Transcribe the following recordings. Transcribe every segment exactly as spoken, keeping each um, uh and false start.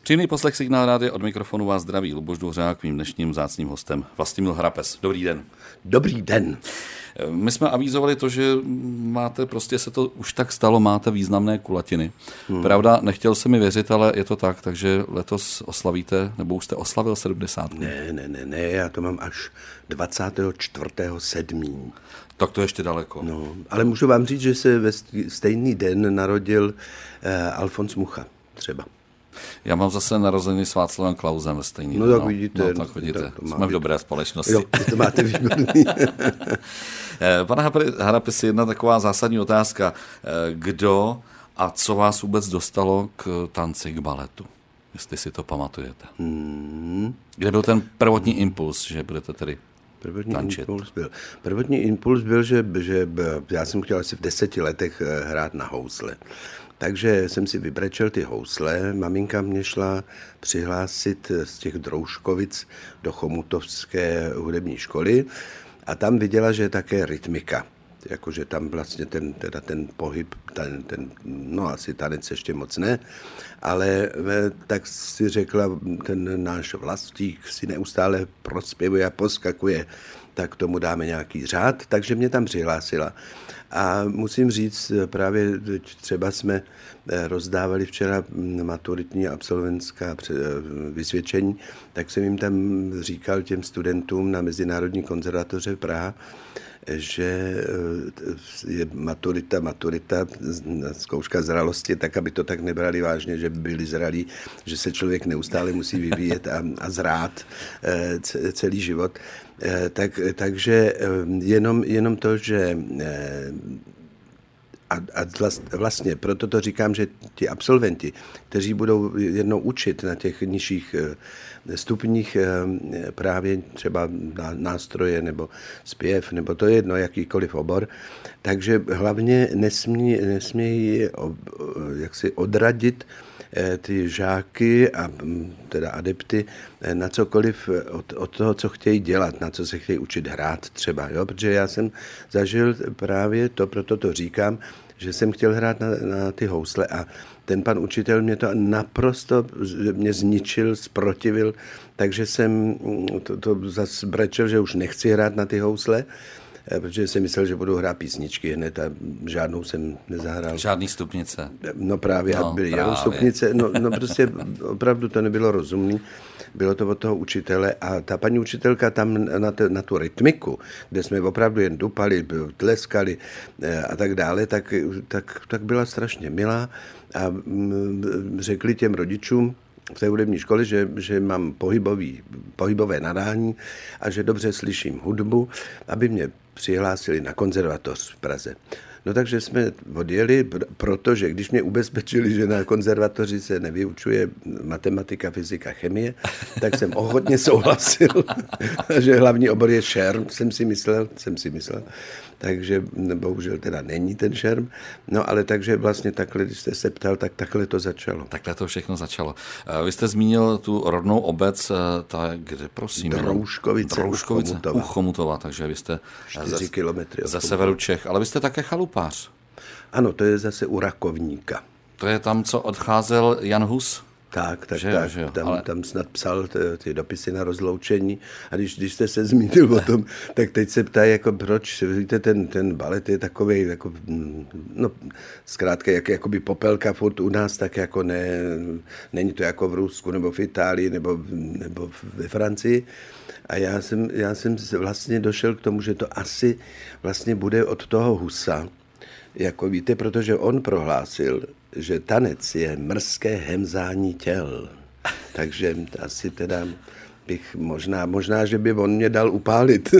Příjemný poslech Signál rádia, od mikrofonu vás zdraví Luboš Dvořák, mým dnešním vzácným hostem Vlastimil Harapes. Dobrý den. Dobrý den. My jsme avizovali to, že máte, prostě se to už tak stalo, máte významné kulatiny. Hmm. Pravda, nechtěl se mi věřit, ale je to tak, takže letos oslavíte, nebo už jste oslavil sedmdesát. Ne, ne, ne, ne, já to mám až dvacátého čtvrtého sedmého Tak to je ještě daleko. No, ale můžu vám říct, že se ve stejný den narodil eh, Alfons Mucha třeba. Já mám zase narozeniny s Václavem Klausem ve stejný no, den. Tak vidíte, no tak vidíte. Tak Jsme v dobré společnosti. Jo, to máte výborný. Pane Harapesi, jedna taková zásadní otázka. Kdo a co vás vůbec dostalo k tanci, k baletu? Jestli si to pamatujete. Hmm. Kde byl ten prvotní impuls, že budete tedy Prvotní tančit? impuls byl. Prvotní impuls byl, že, že já jsem chtěl asi v deseti letech hrát na housle. Takže jsem si vybrečel ty housle, maminka mě šla přihlásit z těch Drouškovic do Chomutovské hudební školy a tam viděla, že je také rytmika. Jakože tam vlastně ten, teda ten pohyb, ten, ten, no asi tanec ještě moc ne, ale tak si řekla, ten náš Vlastík si neustále prospěvuje a poskakuje, tak tomu dáme nějaký řád, takže mě tam přihlásila. A musím říct, právě třeba jsme rozdávali včera maturitní absolventská vysvědčení, tak jsem jim tam říkal těm studentům na Mezinárodní konzervatoře Praha, že je maturita, maturita, zkouška zralosti, tak aby to tak nebrali vážně, že by byli zralí, že se člověk neustále musí vyvíjet a, a zrát celý život. Tak, takže jenom, jenom to, že a, a vlastně proto to říkám, že ti absolventi, kteří budou jednou učit na těch nižších stupních právě třeba nástroje nebo zpěv, nebo to je jedno, jakýkoliv obor, takže hlavně nesmí, nesmějí jak si odradit ty žáky a teda adepty na cokoliv od, od toho, co chtějí dělat, na co se chtějí učit hrát třeba, jo? Protože já jsem zažil právě to, proto to říkám, že jsem chtěl hrát na, na ty housle a ten pan učitel mě to naprosto mě zničil, zprotivil, takže jsem to, to zase brečel, že už nechci hrát na ty housle, protože jsem myslel, že budu hrát písničky hned a žádnou jsem nezahrál. Žádný stupnice. No právě, no, a byly právě. jenom stupnice, no, no prostě opravdu to nebylo rozumný. Bylo to od toho učitele a ta paní učitelka tam na, te, na tu rytmiku, kde jsme opravdu jen dupali, tleskali a tak dále, tak, tak, tak byla strašně milá a řekli těm rodičům v té hudební škole, že, že mám pohybový, pohybové nadání a že dobře slyším hudbu, aby mě přihlásili na konzervatoř v Praze. No takže jsme odjeli, protože když mě ubezpečili, že na konzervatoři se nevyučuje matematika, fyzika, chemie, tak jsem ochotně souhlasil, že hlavní obor je šerm, jsem si myslel, jsem si myslel. Takže bohužel teda není ten šerm. No ale takže vlastně takhle, když jste se ptal, tak takhle to začalo. Takhle to všechno začalo. Vy jste zmínil tu rodnou obec, ta kde prosím? Drouškovice, Drouškovice u Chomutova. U Chomutova, takže vy jste čtyři kilometry ze severu Čech, ale vy jste také chalupář. Ano, to je zase u Rakovníka. To je tam, co odcházel Jan Hus? Tak, tak, že, tak. Že tam, ale... tam snad psal ty, ty dopisy na rozloučení. A když, když jste se zmínil o tom, tak teď se ptají, jako proč, víte, ten, ten balet je takovej, jako, no, zkrátka, jak, jakoby popelka furt u nás, tak jako ne, není to jako v Rusku, nebo v Itálii, nebo, nebo ve Francii. A já jsem, já jsem vlastně došel k tomu, že to asi vlastně bude od toho Husa, jako víte, protože on prohlásil, že tanec je mrzké hemzání těl. Takže asi teda bych možná, možná, že by on mě dal upálit.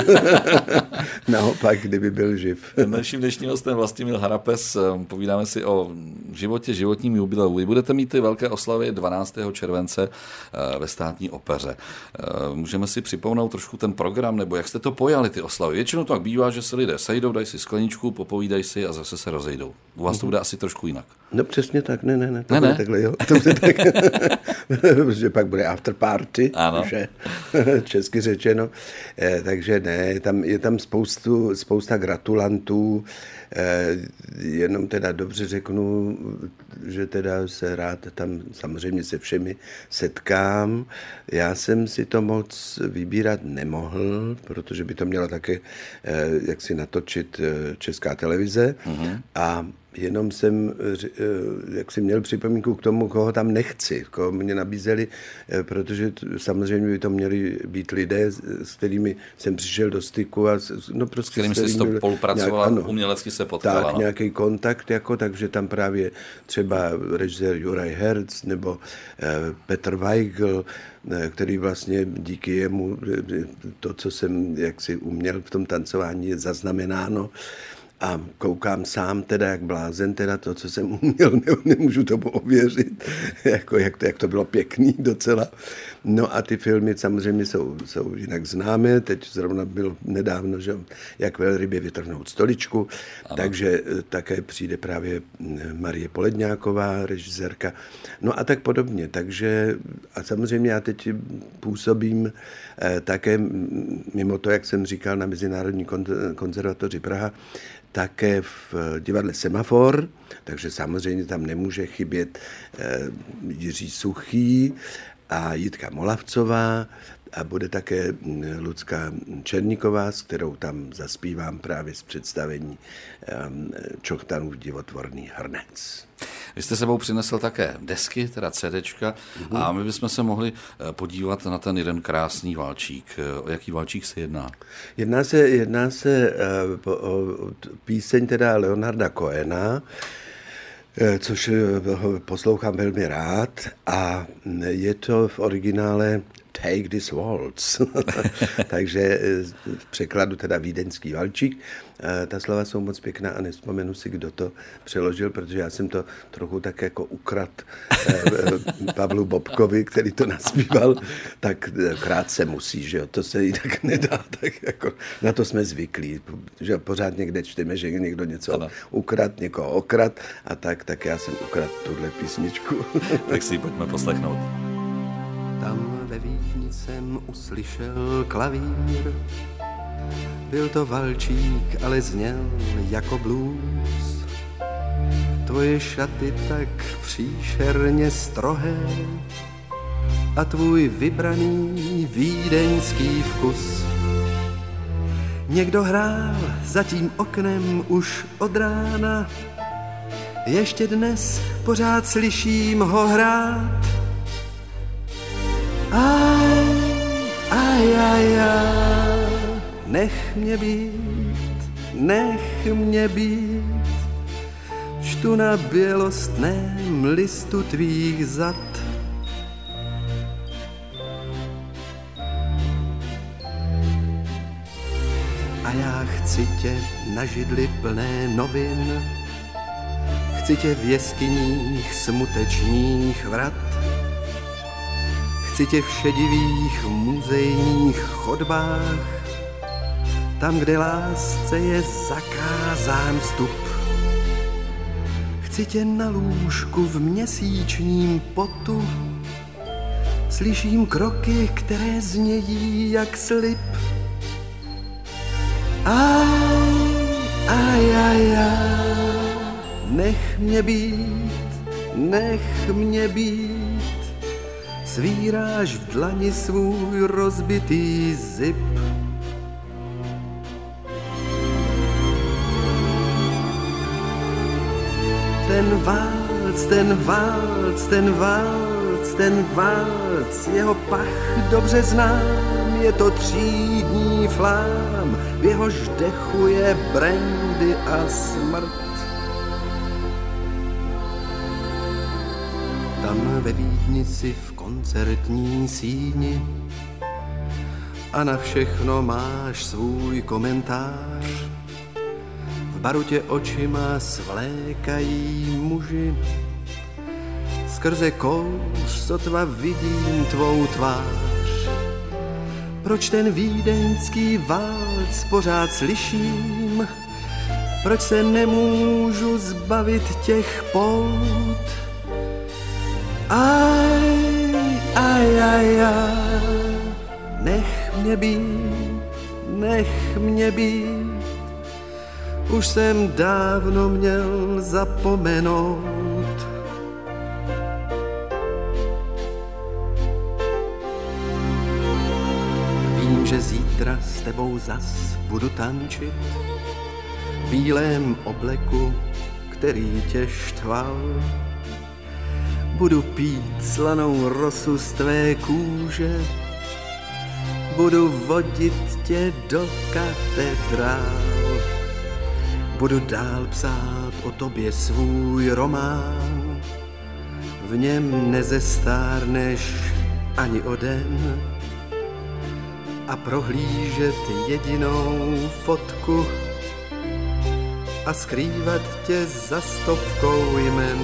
Naopak, kdyby byl živ. Naším dnešním hostem Vlastimil Harapes, povídáme si o životě, životním jubileu. Vy budete mít ty velké oslavy dvanáctého července ve Státní opeře. Můžeme si připomenout trošku ten program, nebo jak jste to pojali, ty oslavy? Většinou to tak bývá, že se lidé sejdou, dají si skleničku, popovídají si a zase se rozejdou. U vás to bude asi trošku jinak. No přesně tak, ne, ne, ne, to ne, bude ne. takhle, jo. To bude tak, protože pak bude after party, ano. že česky řečeno. Takže ne, je tam, je tam spoustu, spousta gratulantů, jenom teda dobře řeknu, že teda se rád tam samozřejmě se všemi setkám. Já jsem si to moc vybírat nemohl, protože by to měla také jak si natočit Česká televize mm-hmm. a jenom jsem jak si měl připomínku k tomu, koho tam nechci, koho mě nabízeli, protože samozřejmě by to měli být lidé, s kterými jsem přišel do styku. A, no prostě s kterými jsi spolupracoval, umělecky se potkala. Tak, no. nějaký kontakt, jako, takže tam právě třeba režisér Juraj Herz nebo eh, Petr Weigl, eh, který vlastně díky jemu to, co jsem jaksi uměl v tom tancování, je zaznamenáno. A koukám sám teda jak blázen, teda to, co jsem uměl, ne, nemůžu tomu ověřit, jako, jak, to, jak to bylo pěkný docela. No a ty filmy samozřejmě jsou, jsou jinak známé, teď zrovna bylo nedávno, že jak velrybě vytrhnout stoličku, ano. Takže také přijde právě Marie Poledňáková, režisérka, no a tak podobně, takže a samozřejmě já teď působím eh, také mimo to, jak jsem říkal, na Mezinárodní konzervatoři Praha, také v divadle Semafor, takže samozřejmě tam nemůže chybět eh, Jiří Suchý a Jitka Molavcová a bude také Lucka Černíková, s kterou tam zaspívám právě z představení eh, Čochtanův divotvorný hrnec. Vy jste sebou přinesl také desky, teda CDčka, mm-hmm. a my bychom se mohli podívat na ten jeden krásný valčík. O jaký valčík se jedná? Jedná se, jedná se uh, o, o píseň teda Leonarda Cohena, což ho poslouchám velmi rád a je to v originále Take this waltz. Takže v překladu teda vídeňský valčík. Ta slova jsou moc pěkná a nevzpomenu si, kdo to přeložil, protože já jsem to trochu tak jako ukrad Pavlu Bobkovi, který to naspíval, tak krátce musí, že jo, to se jinak nedá, tak jako na to jsme zvyklí, že pořád někde čteme, že někdo něco ano. ukrad, někoho okrad a tak, tak já jsem ukrad tuhle písničku. Tak si ji pojďme poslechnout. Tam ve Vídni jsem uslyšel klavír. Byl to valčík, ale zněl jako blues. Tvoje šaty tak příšerně strohé a tvůj vybraný vídeňský vkus. Někdo hrál za tím oknem už od rána. Ještě dnes pořád slyším ho hrát. Aj, aj, aj, aj, nech mě být, nech mě být, čtu na bělostném listu tvých zad. A já chci tě na židli plné novin, chci tě v jeskyních smutečních vrat. Chci tě v šedivých muzejních chodbách, tam, kde lásce je zakázán vstup. Chci tě na lůžku v měsíčním potu, slyším kroky, které znějí jak slib. Aj, aj, aj, aj, nech mě být, nech mě být, svíráš v dlani svůj rozbitý zip. Ten válc, ten válc, ten válc, ten válc, jeho pach dobře znám, je to třídní flám, v jehož dechu je brandy a smrt. Tam ve Vídni si v koncertní síni a na všechno máš svůj komentář. V baru tě očima svlékají muži, skrze kouř sotva vidím tvou tvář. Proč ten vídeňský válc pořád slyším, proč se nemůžu zbavit těch pout? Aj, aj, aj, aj, Nech mě být, nech mě být, už jsem dávno měl zapomenout. Vím, že zítra s tebou zas budu tančit v bílém obleku, který tě štval. Budu pít slanou rosu z tvé kůže, budu vodit tě do katedrál. Budu dál psát o tobě svůj román, v něm nezestárneš ani o den, a prohlížet jedinou fotku a skrývat tě za stovkou jmen.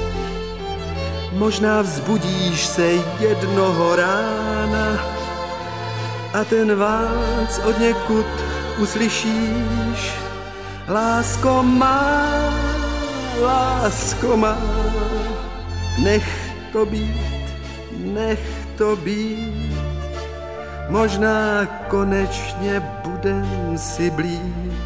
Možná vzbudíš se jednoho rána a ten válc od někud uslyšíš. Lásko má, lásko má, nech to být, nech to být. Možná konečně budem si blíž.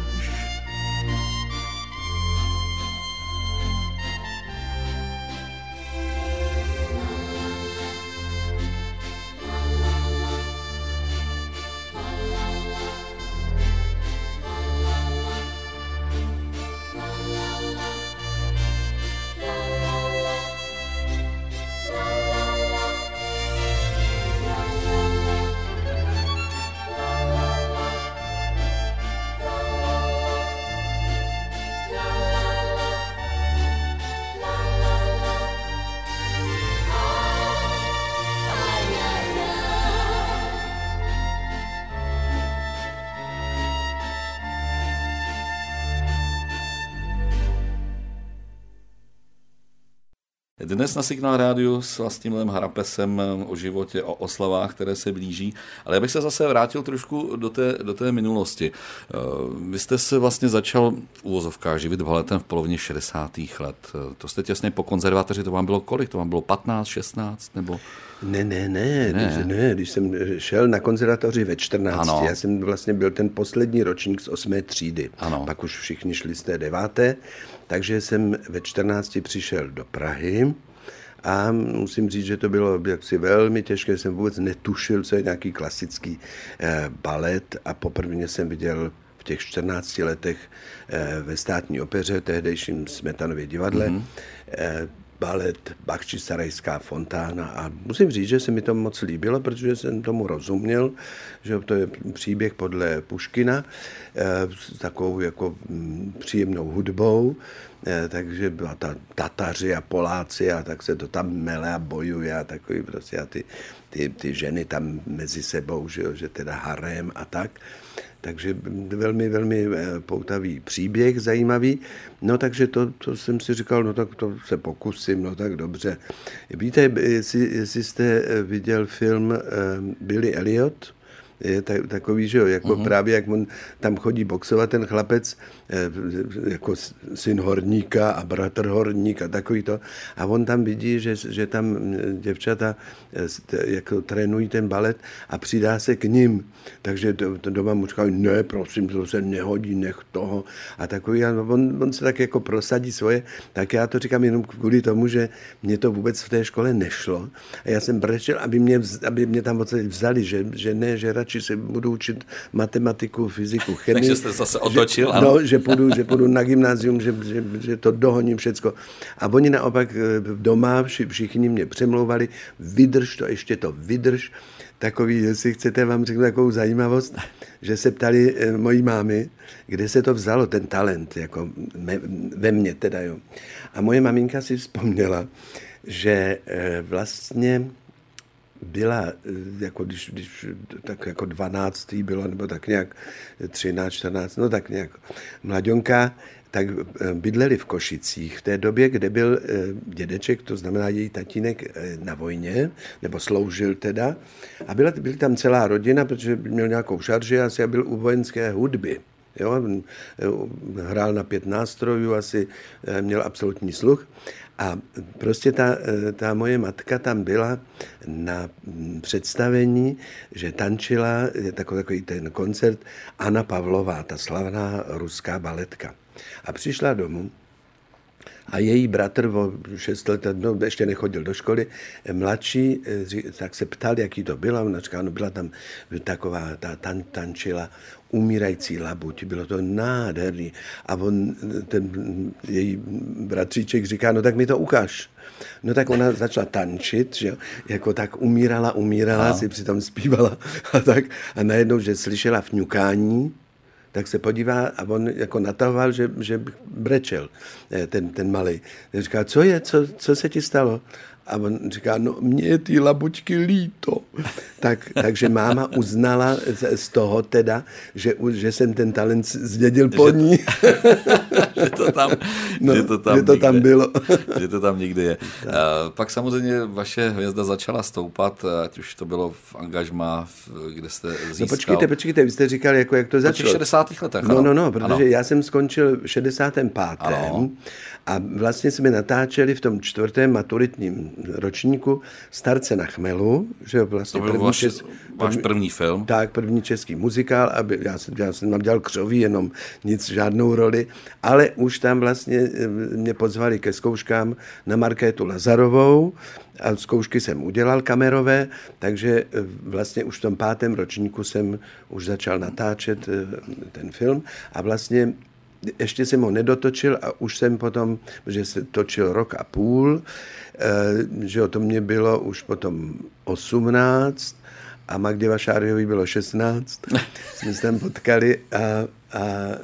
Dnes na Signál rádiu s Vlastimilem Harapesem o životě, o oslavách, které se blíží. Ale já bych se zase vrátil trošku do té, do té minulosti. Vy jste se vlastně začal v uvozovkách živit baletem v polovině šedesátých let. To jste těsně po konzervatoři, to vám bylo kolik? To vám bylo patnáct, šestnáct nebo... Ne, ne, ne, ne. Když, ne, když jsem šel na konzervatoři ve čtrnácti, ano. Já jsem vlastně byl ten poslední ročník z osmé třídy. Ano. Pak už všichni šli z té deváté, takže jsem ve čtrnácti přišel do Prahy a musím říct, že to bylo jaksi velmi těžké, jsem vůbec netušil, co je nějaký klasický eh, balet a poprvé jsem viděl v těch čtrnácti letech eh, ve Státní opeře, tehdejším Smetanově divadle, mm-hmm. eh, balet Bachčisarajská fontána a musím říct, že se mi to moc líbilo, protože jsem tomu rozuměl, že to je příběh podle Puškina s takovou jako příjemnou hudbou, takže byla ta Tataři a Poláci a tak se to tam mele a bojuje a takový prostě a ty, ty, ty ženy tam mezi sebou, že, že teda harém a tak. Takže velmi, velmi poutavý příběh, zajímavý. No takže to, to jsem si říkal, no tak to se pokusím, no tak dobře. Víte, jestli, jestli jste viděl film Billy Elliot, je takový, že jo, jako uh-huh. právě jak on tam chodí boxovat ten chlapec, jako syn horníka a bratr horník a takový to. A on tam vidí, že, že tam děvčata jako trénují ten balet a přidá se k ním. Takže to, to doma mu říkají, ne, prosím, to se nehodí, nech toho. A takový, a on, on se tak jako prosadí svoje, tak já to říkám jenom kvůli tomu, že mě to vůbec v té škole nešlo. A já jsem brečel, aby mě, aby mě tam vzali, že, že ne, že radši se budu učit matematiku, fyziku, chemii. Takže jste zase otočil, že, no, že půjdu, že půjdu na gymnázium, že, že, že to dohoním všecko. A oni naopak doma všichni mě přemlouvali, vydrž to, ještě to vydrž. Takový, jestli chcete, vám řeknu takovou zajímavost, že se ptali mojí mámy, kde se to vzalo, ten talent, jako me, ve mně teda, jo. A moje maminka si vzpomněla, že vlastně byla, jako když, když tak jako dvanáctý bylo, nebo tak nějak třináct, čtrnáct, no tak nějak mladionka, tak bydleli v Košicích v té době, kde byl dědeček, to znamená její tatínek na vojně, nebo sloužil teda. A byla, byla tam celá rodina, protože měl nějakou šarži asi a byl u vojenské hudby. Jo? Hrál na pět nástrojů, asi měl absolutní sluch. A prostě ta, ta moje matka tam byla na představení, že tančila, je takový, takový ten koncert, Anna Pavlová, ta slavná ruská baletka. A přišla domů a její bratr o šest let, no, ještě nechodil do školy, mladší, tak se ptal, jaký to byla. Ona říká, no byla tam taková, ta tan, tančila Umírající labuť, bylo to nádherný. A on, ten její bratříček říká, no tak mi to ukáž. No tak ona začala tančit, že jako tak umírala, umírala, no. Si přitom zpívala a tak. A najednou, že slyšela fňukání, tak se podívá a on jako natahoval, že, že brečel, ten, ten malej. Říká, co je, co, co se ti stalo? A on říká, no mně je ty labuťky líto. Tak, takže máma uznala z, z toho teda, že, že jsem ten talent zdědil po ní. že to tam, no, že to tam, že to tam někde, bylo. že to tam někde je. Uh, pak samozřejmě vaše hvězda začala stoupat, ať už to bylo v angažmá, kde jste získal. No počkejte, počkejte, vy jste říkali, jako, jak to začalo. V šedesátých letech. No, no, no, protože ano. Já jsem skončil v šedesátém pátém Ano. A vlastně jsme natáčeli v tom čtvrtém maturitním ročníku Starce na chmelu, že vlastně to byl první vaš, čes, váš první film. Tak, první český muzikál, aby já jsem, já jsem tam dělal křoví, jenom nic, žádnou roli, ale už tam vlastně mě pozvali ke zkouškám na Markétu Lazarovou a zkoušky jsem udělal kamerové, takže vlastně už v tom pátém ročníku jsem už začal natáčet ten film a vlastně ještě jsem ho nedotočil a už jsem potom, že se točil rok a půl, že to mě bylo už potom osmnáct a Magdě Vašáriový bylo šestnáct. Jsme se tam potkali a, a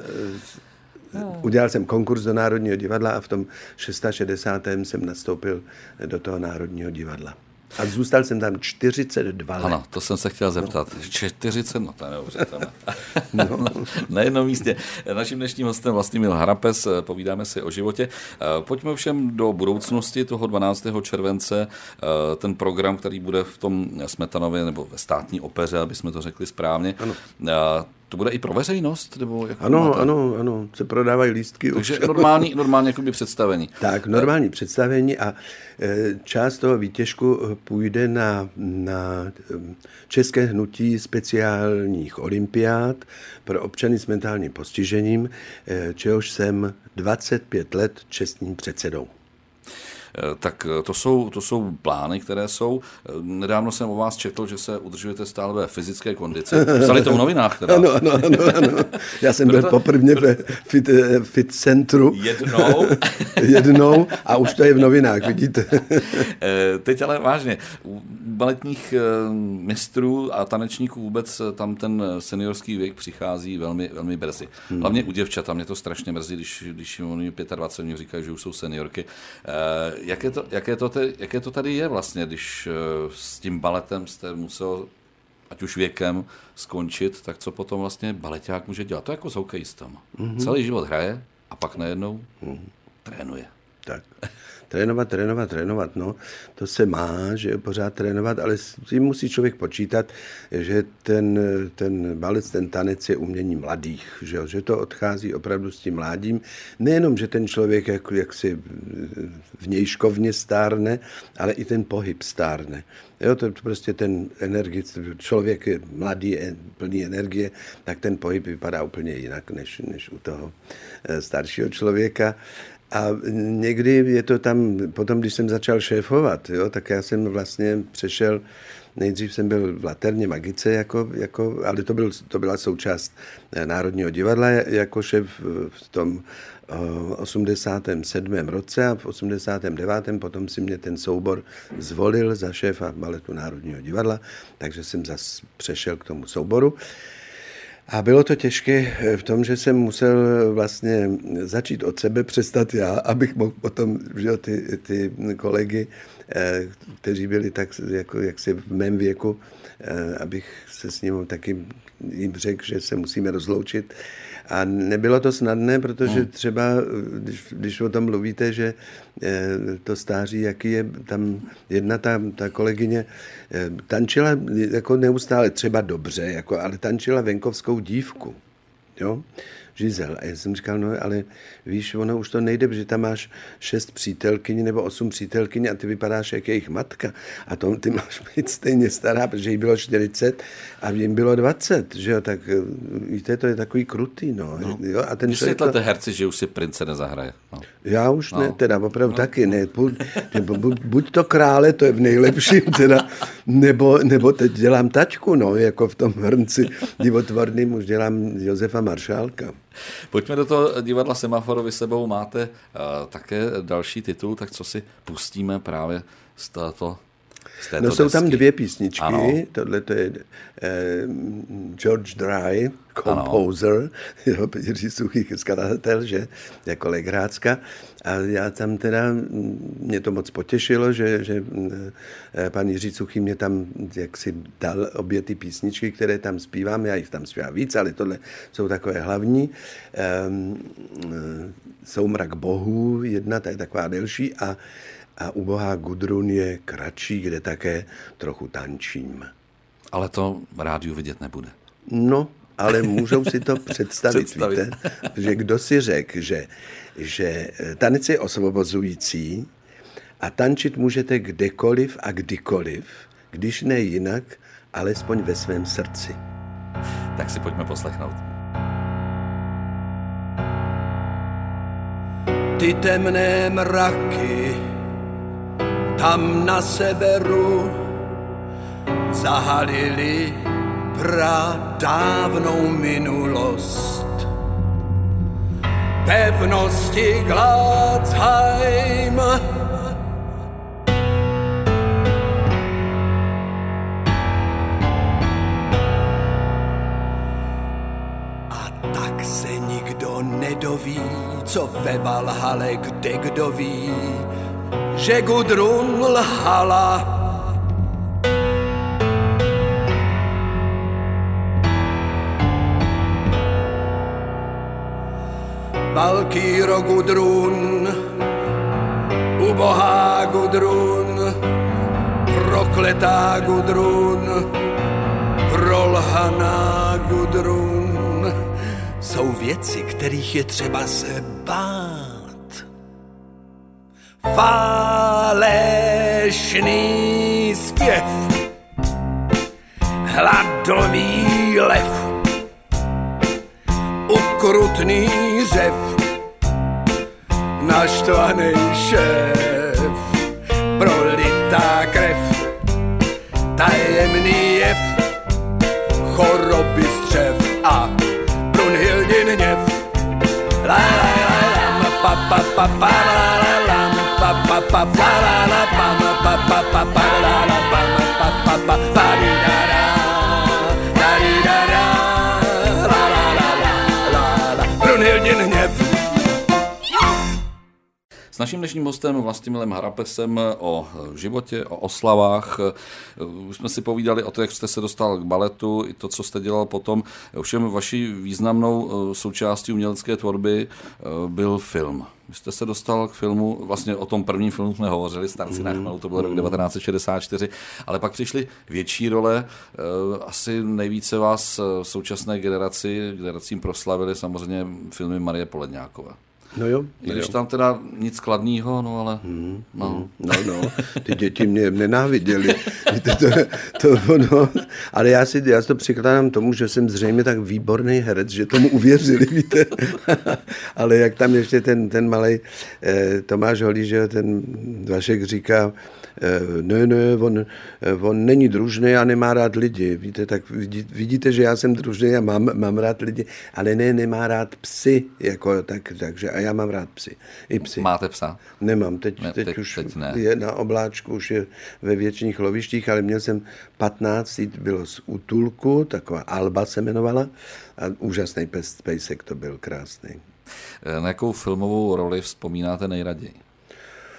udělal jsem konkurs do Národního divadla a v tom šedesátém šestém jsem nastoupil do toho Národního divadla. A zůstal jsem tam čtyřicet dva let. Ano, to jsem se chtěl zeptat. No. čtyřicet, no to je neuvěřitelné. No. Na jednom místě. Naším dnešním hostem Vlastimil Harapes, povídáme si o životě. Pojďme ovšem do budoucnosti toho dvanáctého července. Ten program, který bude v tom Smetanově nebo ve státní opeře, aby jsme to řekli správně. Ano. To bude i pro veřejnost? Nebo jak ano, ano, ano, se prodávají lístky. Takže už. normální, normální jakoby představení. Tak, normální představení a část toho výtěžku půjde na, na České hnutí speciálních olympiád pro občany s mentálním postižením, čehož jsem dvacet pět let čestným předsedou. Tak to jsou, to jsou plány, které jsou. Nedávno jsem o vás četl, že se udržujete stále ve fyzické kondici. Psali to v novinách teda. Ano, ano, ano, ano. Já jsem Proto... byl poprvně ve fit, fit centru. Jednou. Jednou a už to je v novinách, vidíte. Teď ale vážně, u baletních mistrů a tanečníků vůbec tam ten seniorský věk přichází velmi, velmi brzy. Hlavně u děvčat, mě to strašně mrzí, když, když oni dvacet pět mě říkají, že už jsou seniorky. Jaké to, jaké, to te, jaké to tady je vlastně, když s tím baletem jste musel, ať už věkem, skončit, tak co potom vlastně baleťák může dělat? To je jako s hokejistama. Mm-hmm. Celý život hraje a pak najednou mm-hmm. trénuje. Tak. Trénovat, trénovat, trénovat, no, to se má, že pořád trénovat, ale s tím musí člověk počítat, že ten, ten balet, ten tanec je umění mladých, že, že to odchází opravdu s tím mládím. Nejenom, že ten člověk jak, jak si vnějškovně stárne, ale i ten pohyb stárne. Jo, to prostě ten energie, člověk je mladý, je plný energie, tak ten pohyb vypadá úplně jinak, než, než u toho staršího člověka. A někdy je to tam, potom když jsem začal šéfovat, jo, tak já jsem vlastně přešel, nejdřív jsem byl v Laterně Magice, jako, jako, ale to, byl, to byla součást Národního divadla jako šéf v tom osmdesátém sedmém roce a v osmdesátém devátém potom si mě ten soubor zvolil za šéfa baletu Národního divadla, takže jsem zase přešel k tomu souboru. A bylo to těžké v tom, že jsem musel vlastně začít od sebe, přestat já, abych mohl potom, že ty, ty kolegy, kteří byli tak jako jaksi v mém věku, abych se s ním taky jim řekl, že se musíme rozloučit. A nebylo to snadné, protože třeba, když, když o tom mluvíte, že to stáří, jaký je tam jedna ta, ta kolegyně, tančila jako neustále třeba dobře, jako, ale tančila venkovskou dívku. Jo? Žizel. A já jsem říkal, no ale víš, ono už to nejde, protože tam máš šest přítelkyň nebo osm přítelkyň a ty vypadáš jak jejich matka. A to ty máš být stejně stará, protože jí bylo čtyřicet a jim bylo dvacet, že jo, tak víte, to je takový krutý, no. no. Jo, a ten vysvětlete to... herci, že už si prince nezahraje. No. Já už no. ne, teda opravdu no. taky ne. Buď, buď, buď to krále, to je v nejlepším, teda, nebo, nebo teď dělám taťku, no, jako v tom hrnci divotvorným už dělám Josefa Maršálka. Pojďme do toho divadla Semaforu, vy sebou máte uh, také další titul, tak co si pustíme právě z této z této No jsou desky. tam dvě písničky, ano. tohle to je eh, George Dry, composer, jo, Jiří Suchý, skladatel, že, jako Legrácka. A já tam teda, mě to moc potěšilo, že, že eh, pan Jiří Suchý mě tam jaksi dal obě ty písničky, které tam zpívám, já jich tam zpívám víc, ale tohle jsou takové hlavní. Eh, Soumrak bohů, jedna, ta je taková delší a A Ubohá Gudrun je kratší, kde také trochu tančím. Ale to rádiu vidět nebude. No, ale můžou si to představit, představit. víte? Že kdo si řekl, že, že tanec je osvobozující a tančit můžete kdekoliv a kdykoliv, když ne jinak, alespoň ve svém srdci. Tak si pojďme poslechnout. Ty temné mraky tam na severu zahalili pradávnou minulost. Pevnosti Gladsheim a tak se nikdo nedoví, co ve Valhale kde kdo ví, že Gudrun lhala. Valkýro Gudrun, ubohá Gudrun, prokletá Gudrun, prolhaná Gudrun, jsou věci, kterých je třeba se bát. Falešný zpěv, hladový lev, ukrutný řev, naštvaný šéf, prolitá krev, tajemný jev, choroby střev a Brunhildin hněv. La la la la pa pa pa pa la la la pa pa pa pa la la pa pa pa pa pa la la pa pa pa pa pa di da da da di da da la la la la la Brunhildin hněv. S naším dnešním hostem Vlastimilem Harapesem o životě, o oslavách. Už jsme si povídali o to, jak jste se dostal k baletu, i to, co jste dělal potom. Ovšem vaší významnou součástí umělecké tvorby byl film. Vy jste se dostal k filmu, vlastně o tom prvním filmu jsme hovořili, Starci na chmelu, to byl rok devatenáct set šedesát čtyři, ale pak přišly větší role. Asi nejvíce vás v současné generaci, generacím proslavili samozřejmě filmy Marie Poledňákové. No jo. I když tam teda nic kladného, no ale... Mm, no. no, no, ty děti mě nenáviděli. to, to, to, no, ale já si, já si to přikládám tomu, že jsem zřejmě tak výborný herec, že tomu uvěřili, víte. Ale jak tam ještě ten, ten malej eh, Tomáš Holý, že ten Vašek říká, ne, ne, on, on není družný a nemá rád lidi. Víte, tak vidí, vidíte, že já jsem družný a mám, mám rád lidi, ale ne, nemá rád psy. Jako, tak, takže, a já mám rád psy. I psy. Máte psa? Nemám, teď, ne, teď, teď už teď ne. Je na obláčku, už je ve věčných lovištích, ale měl jsem patnáct, bylo z útulku, taková Alba se jmenovala a úžasný pes, pejsek to byl, krásný. Na jakou filmovou roli vzpomínáte nejraději?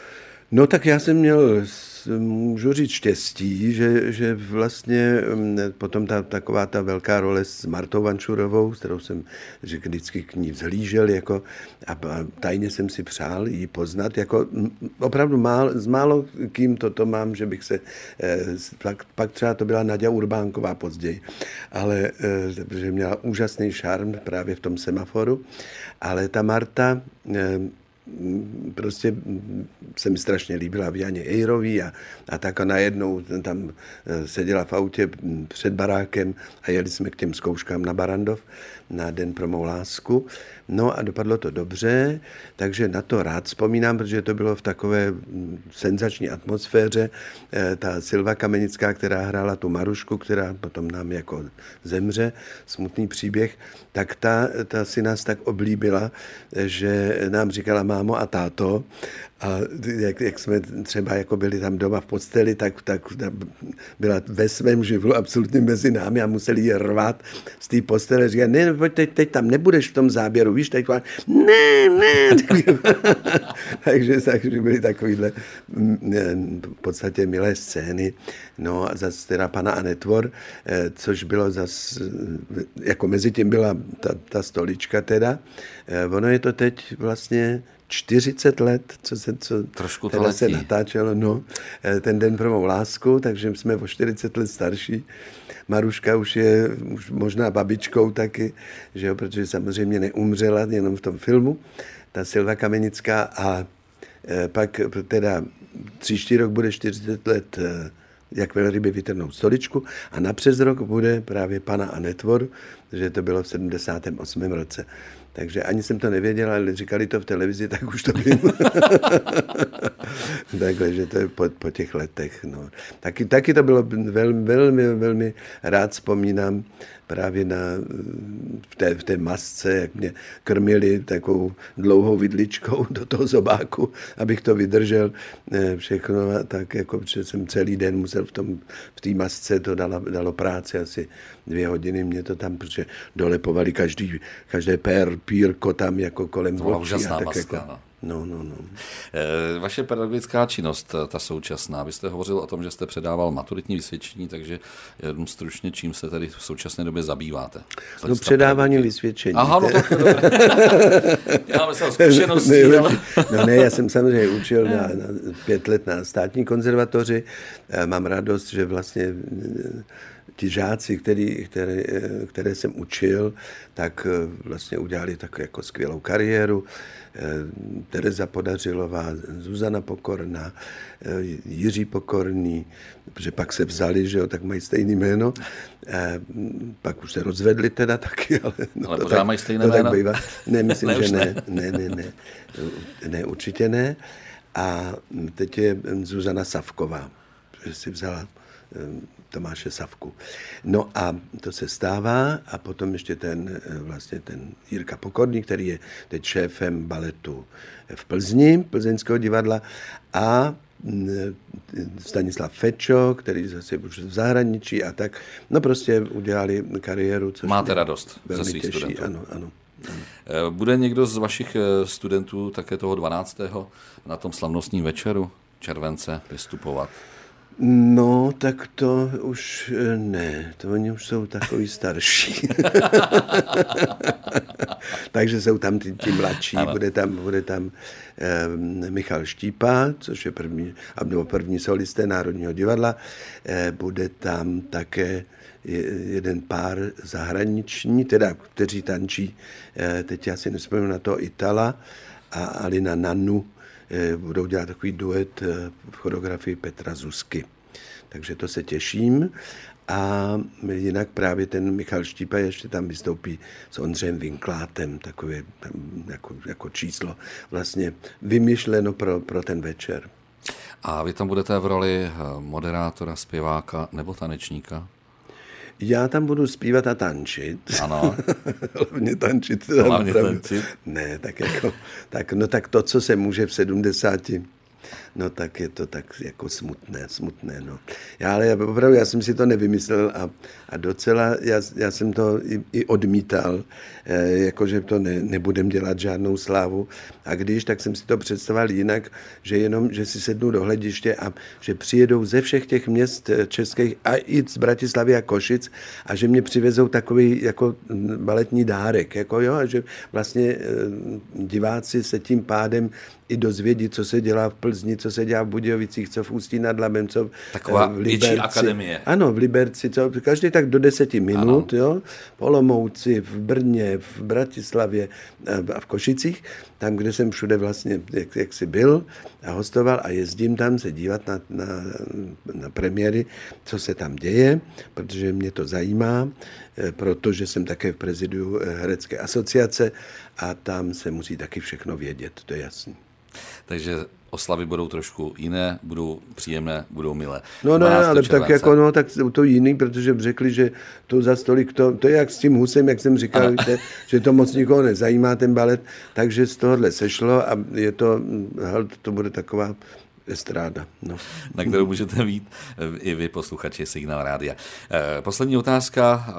No tak já jsem měl, můžu říct, štěstí, že, že vlastně potom ta, taková ta velká role s Martou Vančurovou, s kterou jsem že vždycky k ní vzhlížel jako, a tajně jsem si přál ji poznat. Jako, opravdu málo, s málo kým toto mám, že bych se... Pak, pak třeba to byla Naďa Urbánková později, ale že měla úžasný šarm právě v tom Semaforu. Ale ta Marta... prostě se mi strašně líbila v Janě Ejrový a, a tak a najednou tam seděla v autě před barákem a jeli jsme k těm zkouškám na Barandov na Den pro mou lásku. No a dopadlo to dobře, takže na to rád vzpomínám, protože to bylo v takové senzační atmosféře. Ta Silva Kamenická, která hrála tu Marušku, která potom nám jako zemře, smutný příběh, tak ta, ta si nás tak oblíbila, že nám říkala mámo a táto. A jak, jak jsme třeba jako byli tam doma v posteli, tak, tak byla ve svém živlu absolutně mezi námi a museli ji rvát z té postele. Říkat, ne, pojď, teď, teď tam nebudeš v tom záběru, víš, teď ne, ne. takže, takže byly takovýhle v podstatě milé scény. No a zase teda pana a netvor, což bylo zase, jako mezi tím byla ta, ta stolička teda. Ono je to teď vlastně čtyřicet let, co se, co Trošku teda se natáčelo, no, ten Den pro mou lásku, takže jsme o čtyřicet let starší. Maruška už je už možná babičkou taky, že jo, protože samozřejmě neumřela jenom v tom filmu, ta Silva Kamenická a pak teda příští rok bude čtyřicet let Jak velryby vytrhnou stoličku a na přes rok bude právě Pana a netvor, že to bylo v sedmdesátém osmém roce. Takže ani jsem to nevěděl, ale říkali to v televizi, tak už to vím. Takhle, že to je po, po těch letech. No. Taky, taky to bylo velmi, velmi, velmi rád vzpomínám právě na, v, té, v té masce, jak mě krmili takovou dlouhou vidličkou do toho zobáku, abych to vydržel všechno. Tak jako, že jsem celý den musel v tom v té masce, to dalo, dalo práci asi dvě hodiny. Mě to tam, protože dolepovali každý, každé pér, pírko tam jako kolem očí. Úžasná maska, jako, no. No, no, no. Vaše pedagogická činnost, ta současná, vy jste hovořil o tom, že jste předával maturitní vysvědčení, takže jenom stručně, čím se tady v současné době zabýváte? No předávání vysvědčení. Aha, no tak dobré. Já myslím zkušeností, ne, ale... No ne, já jsem samozřejmě učil na, na pět let na státní konzervatoři. Mám radost, že vlastně ti žáci, který, které, které jsem učil, tak vlastně udělali tak jako skvělou kariéru. Tereza Podařilová, Zuzana Pokorná, Jiří Pokorný, protože pak se vzali, že jo, tak mají stejný jméno. Pak už se rozvedli teda taky, ale... No ale to pořád tak, mají stejné to jméno? Tak bývá. Ne, myslím, ne, že ne. ne. Ne, ne, ne. Ne, určitě ne. A teď je Zuzana Savková, že si vzala Tomáše Savku. No a to se stává a potom ještě ten, vlastně ten Jirka Pokorný, který je teď šéfem baletu v Plzni, Plzeňského divadla a Stanislav Fečo, který zase už v zahraničí a tak. No prostě udělali kariéru. Což máte radost ze svých těší. studentů. Ano, ano. Bude někdo z vašich studentů také toho dvanáctého na tom slavnostním večeru července vystupovat? No, tak to už ne, to oni už jsou takový starší. Takže jsou tam ti, ti mladší, bude tam, bude tam eh, Michal Štípa, což je první, nebo první solisté Národního divadla, eh, bude tam také jeden pár zahraniční, teda kteří tančí, eh, teď já si nespomínám na to, Itala a Alina Nanu, budou dělat takový duet v choreografii Petra Zuzky. Takže to se těším. A jinak právě ten Michal Štípa ještě tam vystoupí s Ondřejem Vinklátem, takové jako, jako číslo vlastně vymyšleno pro, pro ten večer. A vy tam budete v roli moderátora, zpěváka nebo tanečníka? Já tam budu zpívat a tančit. Ano. Hlavně tančit. Hlavně tančit. Ne, tak jako, tak, no tak to, co se může v sedmdesáti no tak je to tak jako smutné, smutné, no. Já, ale já, opravdu, já jsem si to nevymyslel a, a docela, já, já jsem to i, i odmítal, eh, jakože to ne, nebudem dělat žádnou slávu. A když, tak jsem si to představoval jinak, že jenom, že si sednu do hlediště a že přijedou ze všech těch měst českých a i z Bratislavy a Košic a že mě přivezou takový jako baletní dárek, jako jo, a že vlastně eh, diváci se tím pádem i dozvědí, co se dělá v Plzni, co se dělá v Budějovicích, co v Ústí nad Labem, co taková v Liberci. větší akademie. Ano, v Liberci, co, každý tak do deseti minut, ano. Jo, v Olomouci, v Brně, v Bratislavě a v Košicích, tam, kde jsem všude vlastně, jak, jak si byl a hostoval a jezdím tam se dívat na, na, na premiéry, co se tam děje, protože mě to zajímá, protože jsem také v prezidiu Herecké asociace a tam se musí taky všechno vědět, to je jasný. Takže oslavy budou trošku jiné, budou příjemné, budou milé. No, no, ale tak jako, no, tak to jiný, protože řekli, že to za stolik, to, to je jak s tím Husem, jak jsem říkal, víte, že to moc nikoho nezajímá, ten balet, takže z tohohle sešlo a je to, to bude taková estráda. No. Na kterou můžete mít i vy, posluchači Signál rádia. Poslední otázka.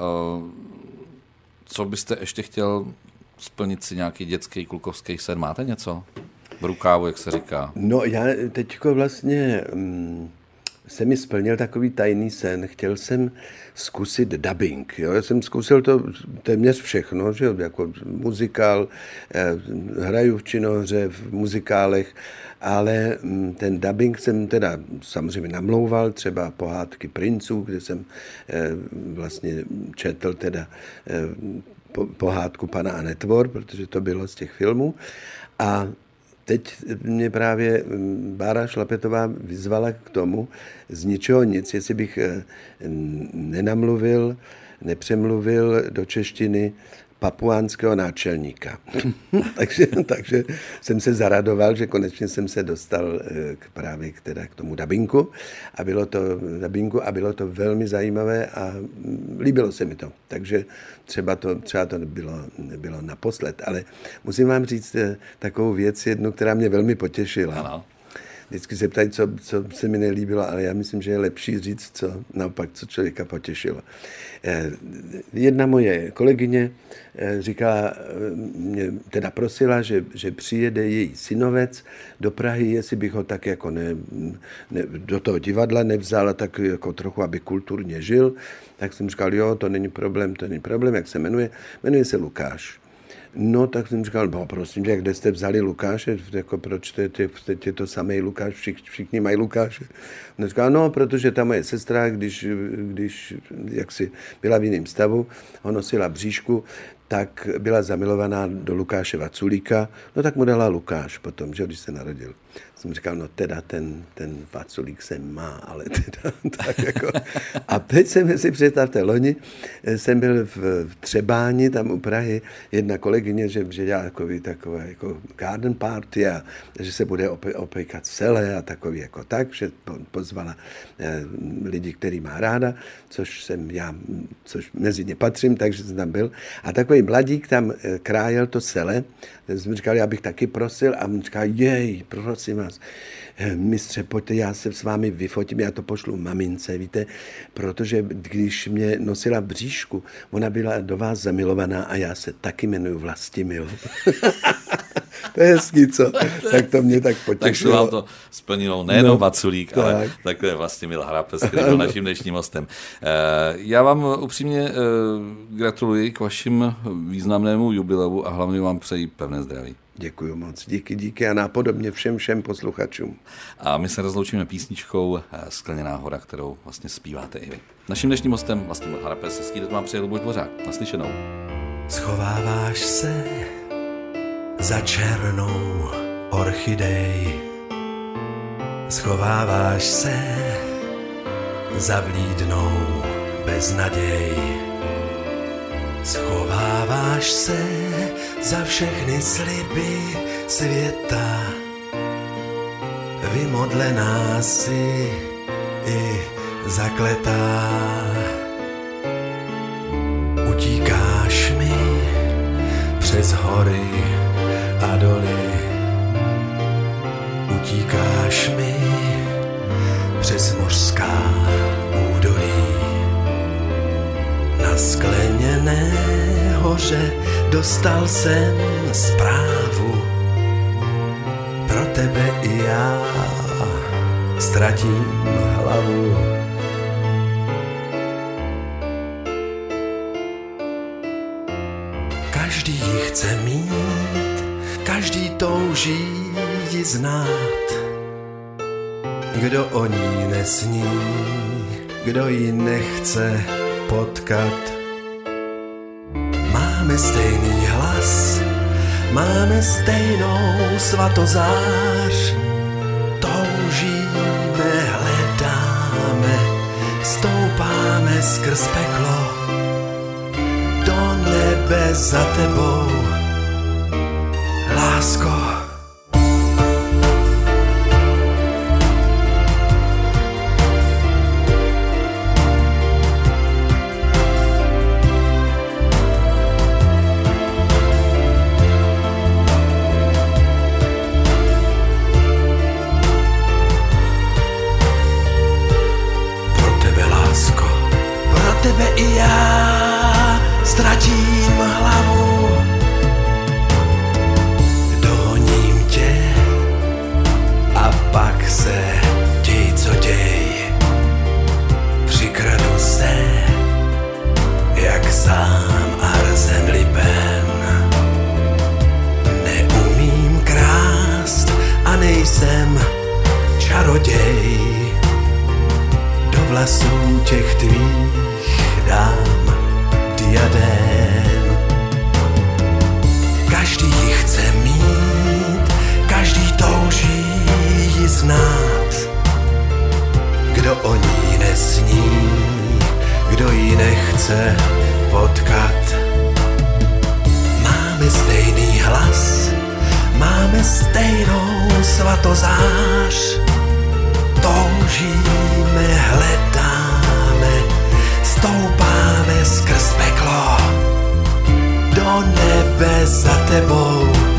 Co byste ještě chtěl splnit si nějaký dětský, klukovský sen? Máte něco v rukávu, jak se říká? No já teďko vlastně um, se mi splnil takový tajný sen. Chtěl jsem zkusit dubbing. Jo? Já jsem zkusil to téměř všechno, že? Jako muzikál, eh, hraju v činohře, v muzikálech, ale ten dubbing jsem teda samozřejmě namlouval, třeba Pohádky princů, kde jsem eh, vlastně četl teda eh, po, pohádku Pana a netvor, protože to bylo z těch filmů. A teď mě právě Bára Šlapetová vyzvala k tomu z ničeho nic, jestli bych eh, nenamluvil, nepřemluvil do češtiny papuánského náčelníka. takže, takže jsem se zaradoval, že konečně jsem se dostal k, právě k, teda, k tomu dabinku a bylo to dabinku a bylo to velmi zajímavé a líbilo se mi to. Takže třeba to, třeba to nebylo, nebylo naposled, ale musím vám říct takovou věc jednu, která mě velmi potěšila. Ano. Vždycky se ptají, co, co se mi nelíbilo, ale já myslím, že je lepší říct, co naopak, co člověka potěšilo. Jedna moje kolegyně říkala, mě teda prosila, že, že přijede její synovec do Prahy, jestli bych ho tak jako ne, ne, do toho divadla nevzal, tak jako trochu, aby kulturně žil. Tak jsem říkal, jo, to není problém, to není problém, jak se jmenuje? Jmenuje se Lukáš. No, tak jsem říkal, no prosím tě, kde jste vzali Lukáše, jako proč to je, teď je to samej Lukáš, všichni, všichni mají Lukáše. On říkal, no, protože ta moje sestra, když, když jaksi byla v jiném stavu, ho nosila bříšku, tak byla zamilovaná do Lukáše Vaculíka, no tak mu dala Lukáš potom, že když se narodil. Jsem říkal, no teda ten, ten Vaculík se má, ale teda tak jako. A teď jsem si představte, loni jsem byl v, v Třebáni, tam u Prahy, jedna kolegyně, že, že dělá takový, takové jako garden party a že se bude ope, opékat celé a takový jako tak, že pozvala eh, lidi, který má ráda, což jsem já, což mezi ně patřím, takže jsem tam byl. A takový mladík tam eh, krájel to celé, jsem říkal, já bych taky prosil a on říkal, jej, prosím vás, mistře, pojďte, já se s vámi vyfotím, já to pošlu mamince, víte, protože když mě nosila v bříšku, ona byla do vás zamilovaná a já se taky jmenuji Vlastimil. To je hezký, co? Tak to mě tak potěšilo. Takže vám to splnilo nejenom no, Vaculík, tak. ale takové Vlastimil Harapes, který byl naším dnešním hostem. Já vám upřímně gratuluji k vašim významnému jubileu a hlavně vám přeji pevné zdraví. Děkuji moc, díky, díky a nápodobně všem, všem posluchačům. A my se rozloučíme písničkou Skleněná hora, kterou vlastně zpíváte i vy. Naším dnešním hostem Vlastimil Harapes, hezký den vám přeje Luboš Dvořák. Naslyšenou. Schováváš se za černou orchidej, schováváš se za vlídnou beznaděj, schováváš se za všechny sliby světa, vymodlená si i zakletá. Utíkáš mi přes hory a doly, utíkáš mi přes mořská údolí. Na skleněné hoře dostal jsem zprávu. Pro tebe i já ztratím hlavu. Každý ji chce mít, každý touží ji znát. Kdo o ní nesní, kdo ji nechce potkat. Máme stejný hlas, máme stejnou svatozář. Toužíme, hledáme, stoupáme skrz peklo. Do nebe za tebou, lásko. Tebe i já ztratím hlavu. Dohoním tě a pak se děj co děj. Přikradu se jak sám Arsen Lupin. Neumím krást a nejsem čaroděj. Do vlasů těch tvých dám diadém. Každý ji chce mít, každý touží ji znát. Kdo o ní nesní, kdo ji nechce potkat. Máme stejný hlas, máme stejnou svatozář. Toužíme, hledáme, stoupáme skrz peklo. Do nebe za tebou,